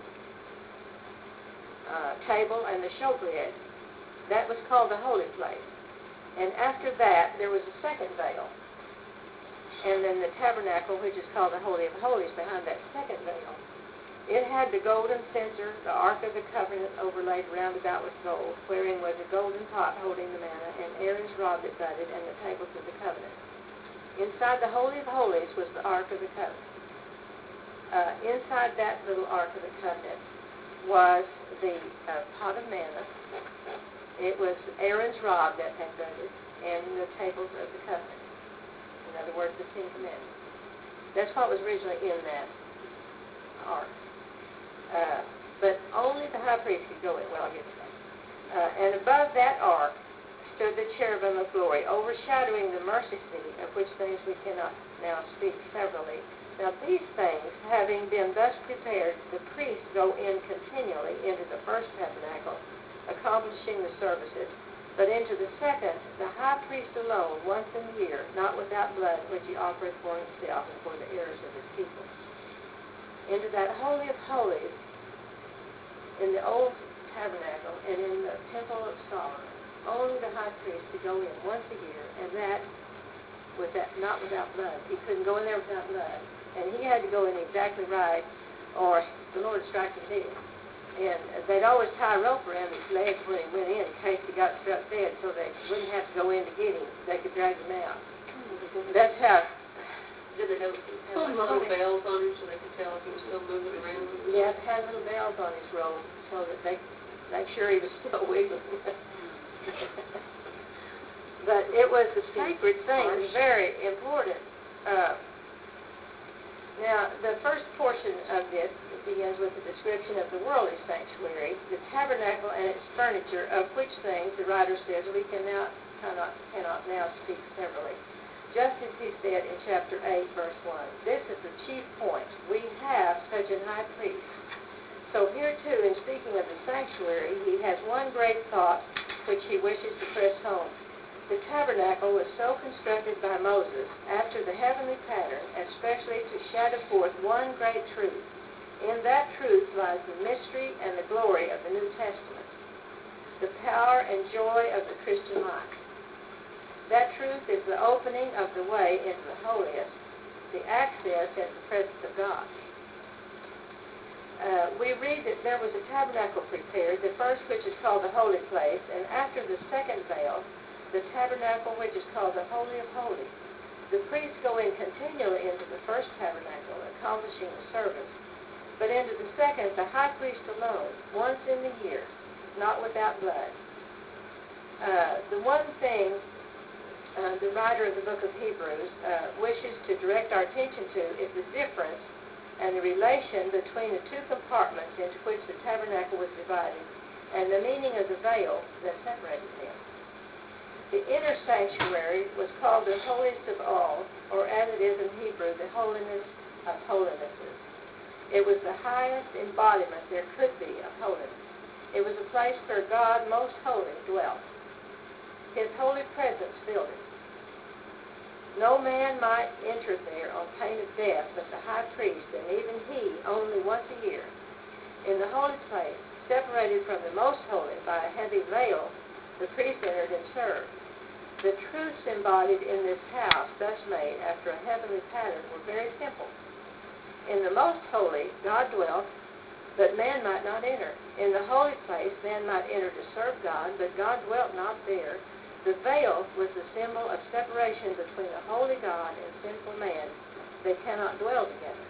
table and the showbread, that was called the holy place. And after that, there was a second veil. And then the tabernacle, which is called the Holy of Holies, behind that second veil. It had the golden censer, the Ark of the Covenant overlaid round about with gold, wherein was a golden pot holding the manna, and Aaron's rod that budded, and the tables of the covenant. Inside the Holy of Holies was the Ark of the Covenant. Inside that little Ark of the Covenant was the pot of manna. It was Aaron's rod that had budded, and the tables of the covenant. In other words, the Ten Commandments. That's what was originally in that ark. But only the high priest could go in. Well, I'll get to that. And above that ark stood the cherubim of glory, overshadowing the mercy seat, of which things we cannot now speak severally. Now these things, having been thus prepared, the priests go in continually into the first tabernacle, accomplishing the services, but into the second, the high priest alone, once in a year, not without blood, which he offereth for himself and for the errors of his people. Into that Holy of Holies, in the old tabernacle and in the temple of Solomon, only the high priest could go in once a year, and that not without blood. He couldn't go in there without blood, and he had to go in exactly right, or the Lord struck him dead. And they'd always tie a rope around his legs when he went in case he got struck dead, so they wouldn't have to go in to get him. They could drag him out. That's how. Did they have little bells on him so they could tell if he was still moving around? Yeah, it had little bells on his robe so that they could make sure he was still wiggling. But it was a sacred thing, very important. Now, the first portion of this begins with a description of the worldly sanctuary, the tabernacle and its furniture, of which things the writer says we cannot now speak severally. Just as he said in chapter 8, verse 1, this is the chief point. We have such an high priest. So here too, in speaking of the sanctuary, he has one great thought which he wishes to press home. The tabernacle was so constructed by Moses after the heavenly pattern, especially to shadow forth one great truth. In that truth lies the mystery and the glory of the New Testament, the power and joy of the Christian life. That truth is the opening of the way into the holiest, the access into the presence of God. We read that there was a tabernacle prepared, the first which is called the holy place, and after the second veil, the tabernacle which is called the Holy of Holies. The priests go in continually into the first tabernacle, accomplishing the service, but into the second, the high priest alone, once in the year, not without blood. The one thing the writer of the book of Hebrews wishes to direct our attention to is the difference and the relation between the two compartments into which the tabernacle was divided and the meaning of the veil that separated them. The inner sanctuary was called the holiest of all, or as it is in Hebrew, the holiness of holinesses. It was the highest embodiment there could be of holiness. It was a place where God, most holy, dwelt. His holy presence filled it. No man might enter there on pain of death but the high priest, and even he only once a year. In the holy place, separated from the most holy by a heavy veil, the priest entered and served. The truths embodied in this house, thus made after a heavenly pattern, were very simple. In the most holy, God dwelt, but man might not enter. In the holy place, man might enter to serve God, but God dwelt not there. The veil was the symbol of separation between a holy God and sinful man. They cannot dwell together.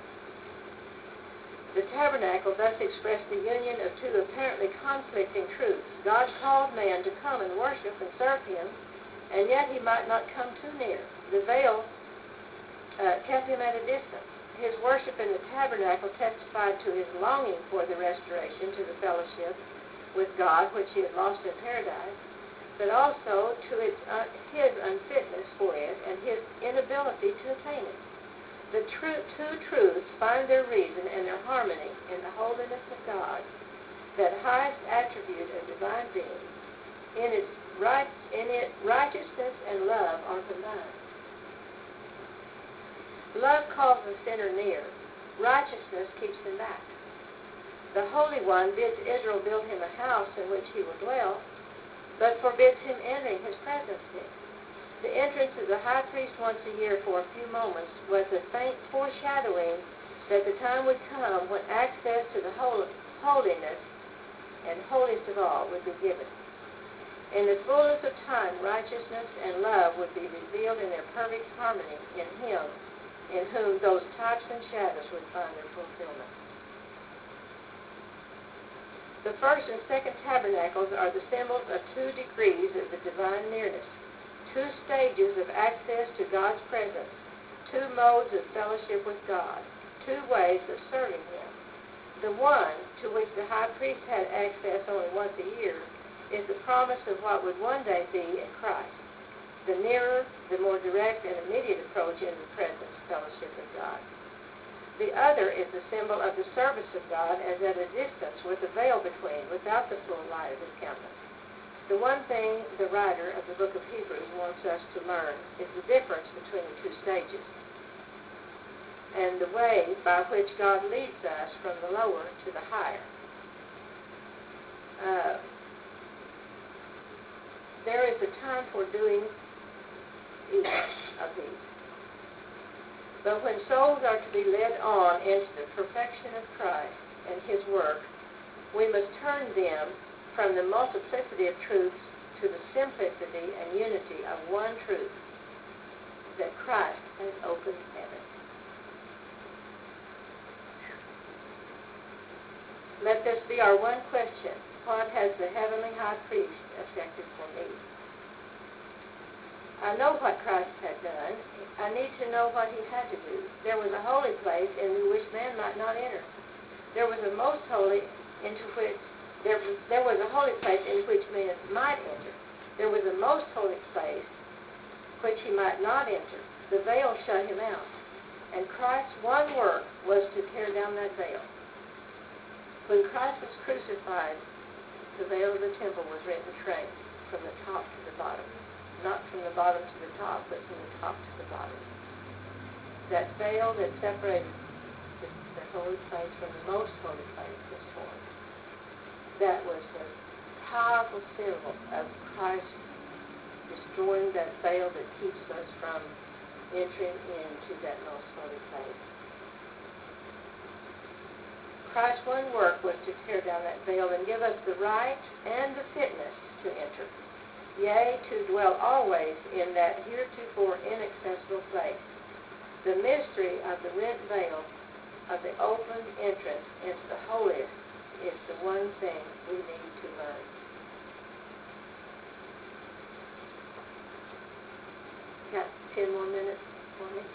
The tabernacle thus expressed the union of two apparently conflicting truths. God called man to come and worship and serve him, and yet he might not come too near. The veil kept him at a distance. His worship in the tabernacle testified to his longing for the restoration to the fellowship with God, which he had lost in paradise, but also to his unfitness for it and his inability to attain it. The two truths find their reason and their harmony in the holiness of God, that highest attribute of divine being. In it, righteousness and love are combined. Love calls the sinner near. Righteousness keeps him back. The Holy One bids Israel build him a house in which he will dwell, but forbids him entering his presence there. The entrance of the high priest once a year for a few moments was a faint foreshadowing that the time would come when access to the holiness and holiest of all would be given. In the fullness of time, righteousness and love would be revealed in their perfect harmony in him, in whom those types and shadows would find their fulfillment. The first and second tabernacles are the symbols of 2 degrees of the divine nearness, 2 stages of access to God's presence, 2 modes of fellowship with God, 2 ways of serving him. The one, to which the high priest had access only once a year, is the promise of what would one day be in Christ, the nearer, the more direct and immediate approach into the presence, fellowship with God. The other is the symbol of the service of God as at a distance with a veil between, without the full light of his countenance. The one thing the writer of the book of Hebrews wants us to learn is the difference between the 2 stages and the way by which God leads us from the lower to the higher. There is a time for doing each of these. But when souls are to be led on into the perfection of Christ and his work, we must turn them from the multiplicity of truths to the simplicity and unity of one truth, that Christ has opened heaven. Let this be our one question. What has the heavenly high priest effected for me? I know what Christ had done. I need to know what he had to do. There was a holy place into which man might not enter. There was a most holy into which there was a holy place in which man might enter. There was a most holy place which he might not enter. The veil shut him out. And Christ's one work was to tear down that veil. When Christ was crucified, the veil of the temple was rent in twain from the top to the bottom. Not from the bottom to the top, but from the top to the bottom. That veil that separated the holy place from the most holy place was torn. That was the powerful symbol of Christ destroying that veil that keeps us from entering into that most holy place. Christ's one work was to tear down that veil and give us the right and the fitness to enter. Yea, to dwell always in that heretofore inaccessible place. The mystery of the rent veil, of the open entrance into the holiest, is the one thing we need to learn. Got 10 more minutes for me?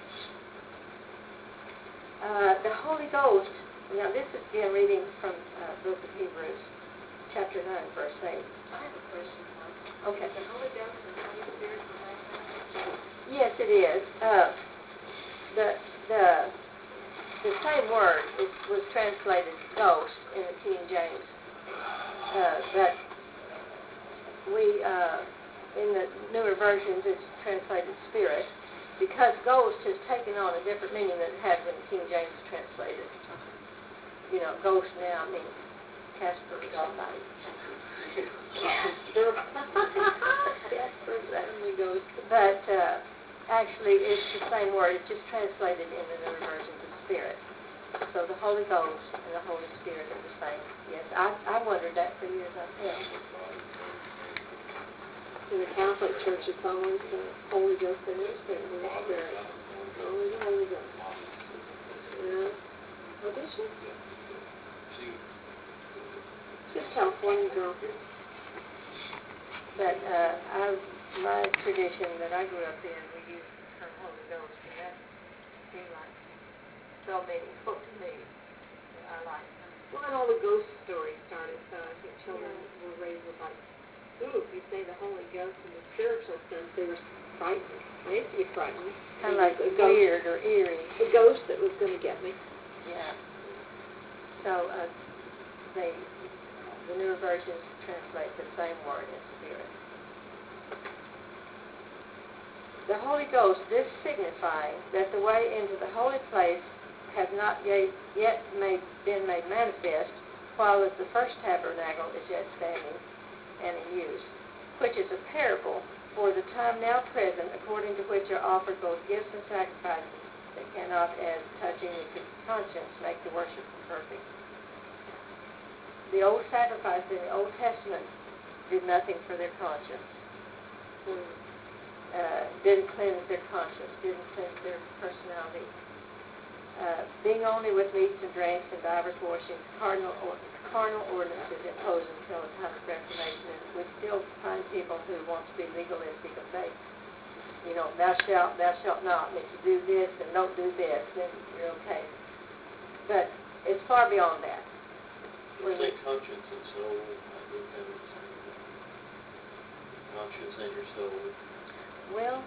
The Holy Ghost. Now this is again reading from the book of Hebrews, chapter 9, verse 8. I have a question. Okay. Is the Holy Ghost and the Holy Spirit the same thing? Yes, it is. The same word was translated ghost in the King James, but we in the newer versions it's translated spirit, because ghost has taken on a different meaning than it has when King James translated. ghost now means Casper somebody. Casper. Casper, certainly goes. But actually, it's the same word. It's just translated in the newer version to Spirit. So the Holy Ghost and the Holy Spirit are the same. Yes, I wondered that for years myself. In the Catholic Church, it's always the Holy Ghost and the Spirit. Only the Holy Ghost. Yeah. Oh, did she? She's a California girl. But my tradition that I grew up in, we used the term Holy Ghost, and that seemed like so meaningful to me. I like it. Well, and all the ghost stories started, so I think children were raised with like, ooh, if you say the Holy Ghost in the spiritual sense, they were frightened. They used to be frightened. Kind of like weird or eerie. The ghost that was going to get me. Yeah. So the newer versions translate the same word as Spirit. The Holy Ghost, this signifying that the way into the holy place has not yet been made manifest, while as the first tabernacle is yet standing and in use, which is a parable for the time now present, according to which are offered both gifts and sacrifices that cannot, as touching the conscience, make the worshiper perfect. The old sacrifices in the Old Testament did nothing for their conscience. Didn't cleanse their conscience, didn't cleanse their personality. Being only with meats and drinks and divers washings, carnal ordinances imposed until the time of Reformation, and we still find people who want to be legalistic of faith. Thou shalt not, and if you do this and don't do this, then you're okay. But it's far beyond that. You say conscience and soul, I think that would say conscience and your soul. Well,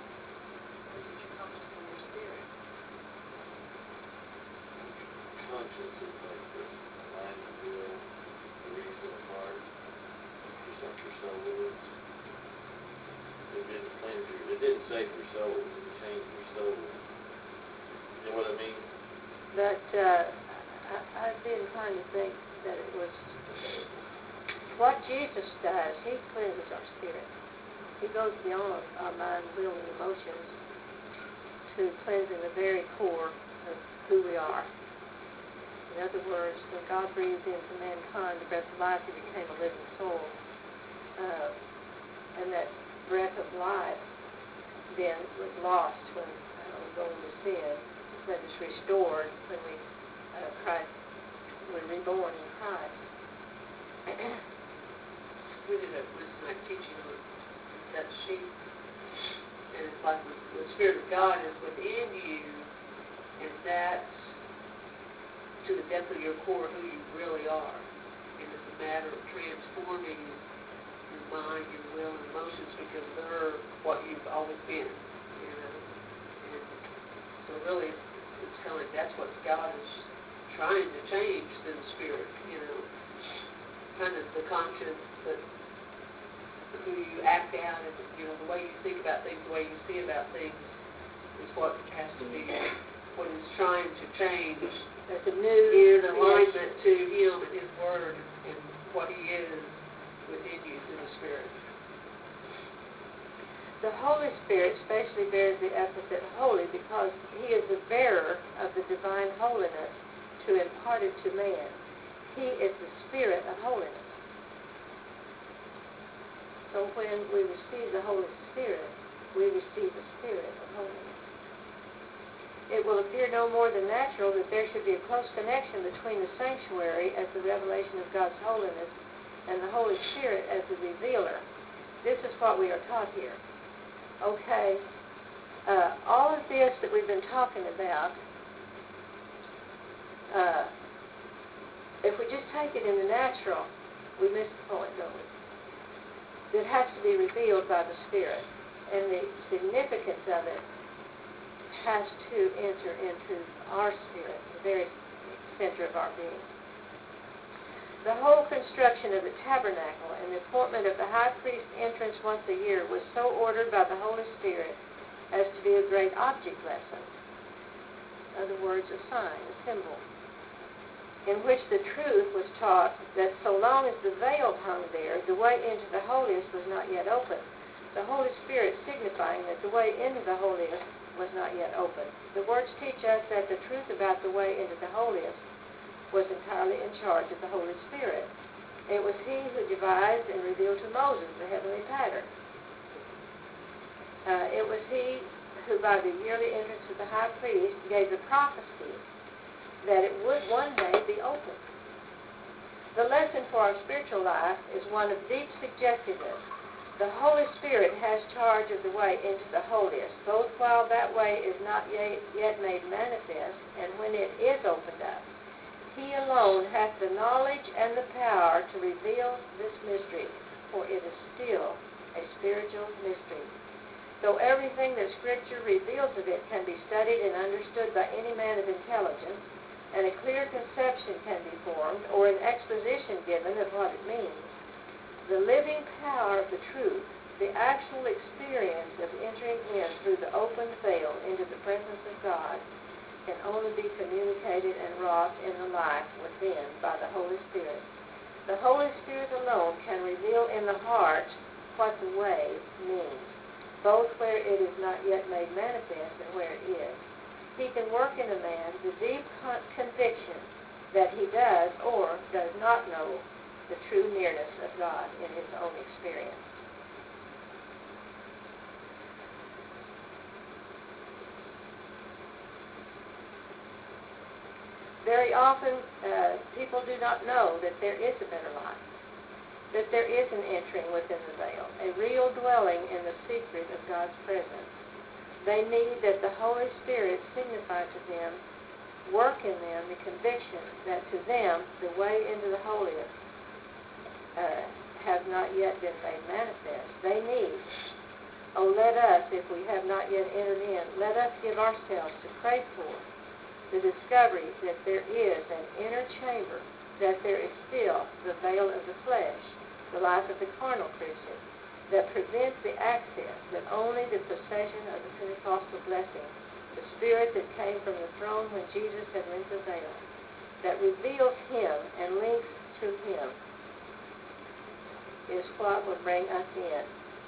Conscience is like the mind and will, the reason of heart, just like your soul is. It didn't cleanse it didn't save your soul, it didn't change your soul. You know what I mean? but I've been trying to think that it was what Jesus does. He cleanses our spirit. He goes beyond our mind, will, and emotions to cleansing the very core of who we are. In other words, when God breathed into mankind the breath of life, he became a living soul. And that breath of life then was lost when we go into sin, but it's restored when we're reborn in Christ. We did a Wednesday night teaching on that sheet, and it's like the Spirit of God is within you, and that's to the depth of your core who you really are. And it's a matter of transforming your mind, your will, and emotions because they're what you've always been, And so really, it's kind of like that's what God is trying to change through the Spirit, kind of the conscience, who you act out, and the way you think about things, the way you see about things, is what has to be, what is trying to change. That's a new in alignment to Him and His Word and what He is within you through the Spirit. The Holy Spirit especially bears the epithet holy because He is the bearer of the divine holiness to impart it to man. He is the Spirit of holiness. So when we receive the Holy Spirit, we receive the Spirit of holiness. It will appear no more than natural that there should be a close connection between the sanctuary as the revelation of God's holiness and the Holy Spirit as the revealer. This is what we are taught here. Okay, all of this that we've been talking about, if we just take it in the natural, we miss the point, don't we? It has to be revealed by the Spirit, and the significance of it has to enter into our spirit, the very center of our being. The whole construction of the tabernacle and the appointment of the high priest's entrance once a year was so ordered by the Holy Spirit as to be a great object lesson. In other words, a sign, a symbol. in which the truth was taught that so long as the veil hung there, the way into the holiest was not yet open, the Holy Spirit signifying that the way into the holiest was not yet open. The words teach us that the truth about the way into the holiest was entirely in charge of the Holy Spirit. It was he who devised and revealed to Moses the heavenly pattern. It was he who, by the yearly entrance of the high priest, gave the prophecy that it would one day be opened. The lesson for our spiritual life is one of deep suggestiveness. The Holy Spirit has charge of the way into the holiest, both while that way is not yet made manifest and when it is opened up. He alone hath the knowledge and the power to reveal this mystery, for it is still a spiritual mystery. Though everything that Scripture reveals of it can be studied and understood by any man of intelligence, and a clear conception can be formed, or an exposition given of what it means, the living power of the truth, the actual experience of entering in through the open veil into the presence of God, can only be communicated and wrought in the life within by the Holy Spirit. The Holy Spirit alone can reveal in the heart what the way means, both where it is not yet made manifest and where it is. He can work in a man the deep conviction that he does or does not know the true nearness of God in his own experience. Very often, people do not know that there is a better life, that there is an entering within the veil, a real dwelling in the secret of God's presence. They need that the Holy Spirit signify to them, work in them the conviction that to them the way into the holiest has not yet been made manifest. They need, let us, if we have not yet entered in, let us give ourselves to pray for the discovery that there is an inner chamber, that there is still the veil of the flesh, the life of the carnal Christian, that prevents the access that only the possession of the Pentecostal blessing, the Spirit that came from the throne when Jesus had rent the veil, that reveals him and links to him, is what will bring us in.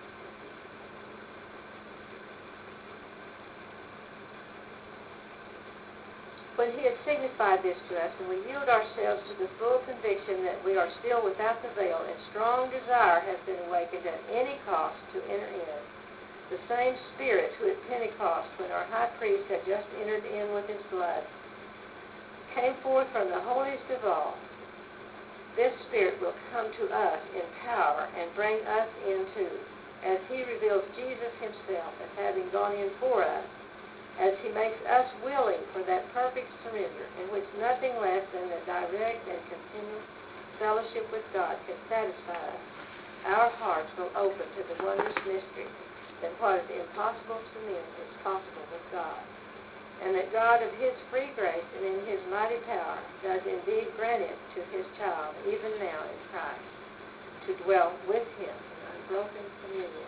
When he has signified this to us, and we yield ourselves to the full conviction that we are still without the veil, and strong desire has been awakened at any cost to enter in, the same Spirit who at Pentecost, when our high priest had just entered in with his blood, came forth from the holiest of all, this Spirit will come to us in power and bring us into, as he reveals Jesus himself as having gone in for us, as he makes us willing for that perfect surrender in which nothing less than the direct and continual fellowship with God can satisfy us. Our hearts will open to the wondrous mystery that what is impossible to men is possible with God, and that God of his free grace and in his mighty power does indeed grant it to his child even now in Christ, to dwell with him in unbroken communion.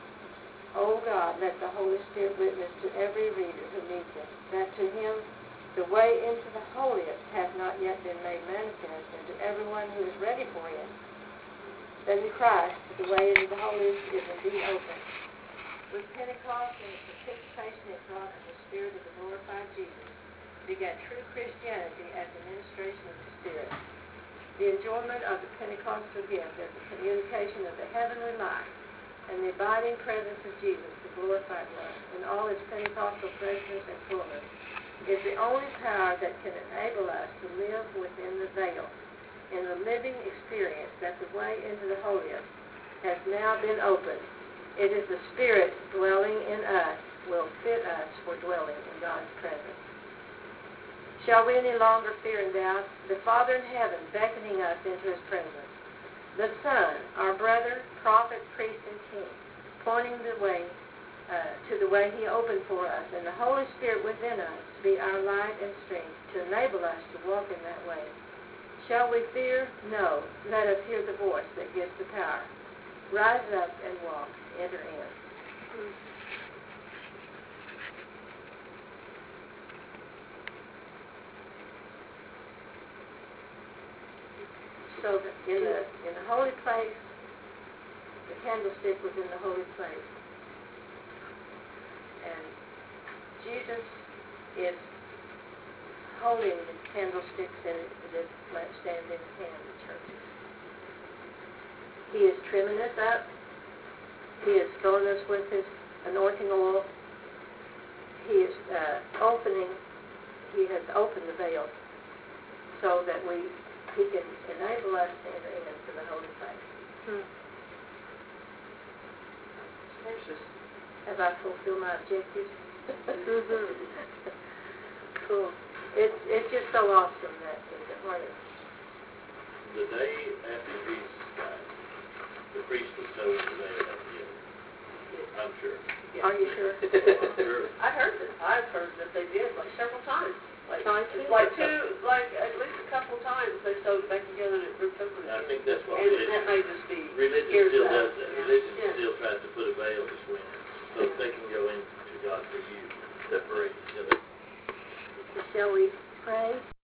O God, let the Holy Spirit witness to every reader who needs it, that to him the way into the holiest hath not yet been made manifest, and to everyone who is ready for it, that in Christ the way into the holiest is indeed open. With Pentecost and the participation it brought of the Spirit of the glorified Jesus, began true Christianity as a ministration of the Spirit. The enjoyment of the Pentecostal gift as the communication of the heavenly life, and the abiding presence of Jesus, the glorified one, in all its Pentecostal freshness and fullness, is the only power that can enable us to live within the veil, in the living experience that the way into the holiest has now been opened. It is the Spirit dwelling in us will fit us for dwelling in God's presence. Shall we any longer fear and doubt? The Father in heaven beckoning us into his presence. The Son, our brother, prophet, priest, and king, pointing the way to the way he opened for us, and the Holy Spirit within us to be our light and strength, to enable us to walk in that way. Shall we fear? No. Let us hear the voice that gives the power. Rise up and walk. Enter in. so that in the holy place, the candlestick was in the holy place. And Jesus is holding the candlesticks in this lampstand in his hand, the churches. He is trimming us up. He is filling us with his anointing oil. He is he has opened the veil so that he can enable us to enter into the holy place. Precious. Have I fulfilled my objectives? Cool. It's just so awesome that the heart of The day after Jesus died, the priest was told the day after the I'm sure. Are you sure? I'm sure. I've heard that they did, like, several times. Like, Thank you. it's like at least a couple times they sewed it back together and it ripped open I again. think that's what And that may just be religion years still back. does that. Yeah. Religion Yeah. still tries to put a veil between us so that they can go into God for you, separate each other. Shall we pray?